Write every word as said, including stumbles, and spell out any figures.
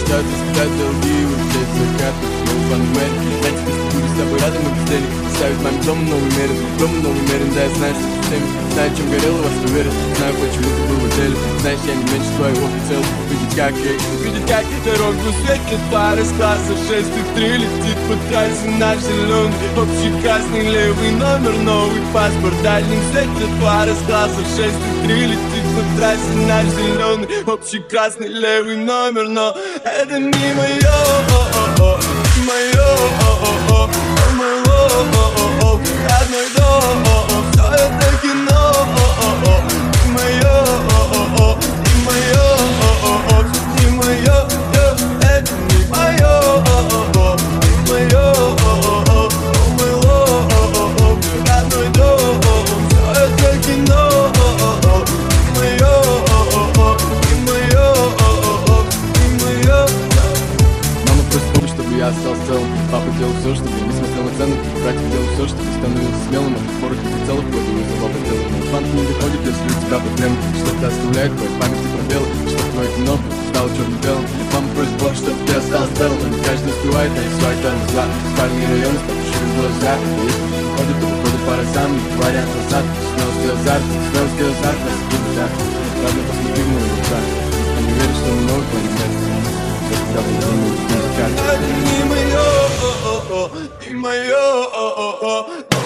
мечтают, испытать долги и улететь свой карты. Новый план умерен, я теперь буду с тобой рядом и без денег. Ставить маме дом новый мерен, дом новый мерен. Да, я знаю, что ты всеми, знаю, чем горел, во что верил. Знаю, почему ты был в отеле. Знаешь, я не меньше твоего хотел видеть, как я, видеть, как дорогу светит пара с класса шесть и три. Летит по трассе наш зеленый, общий красный левый номер, новый паспорт. Дальний светит пара с класса шесть и три. Летит по трассе наш зеленый, общий красный левый номер. Но это не мое, мое, моего родной дом. Все это кино, не мое, не мое, не мое, это не мое, не мое, моего родной дом. Все это кино, не мое, не мое, не мое. Мама просит помощь, чтобы я остался целым. Папа делал все, чтобы я не смотрел на цены. Братья делал все, чтобы становился смелым. А в порах и целых году из-за папа делал. Но банк не доходит, если у тебя проблемы. Что-то оставляет твоей памяти пробелы. Что твое кино стало черно-белым. Мама просит Бог, чтобы ты остался целым. Но не каждый успевает, а есть свой тайный взгляд. Спальный район, спавшие глаза. Если выходит, то выходит пара сам. Не говорят назад, смел сделать азарт. Смел сделать азарт, нас кинуть, да. Правда, посмотри в мои глаза. Я не верю, что мы новый планет. Это не мое, не мое.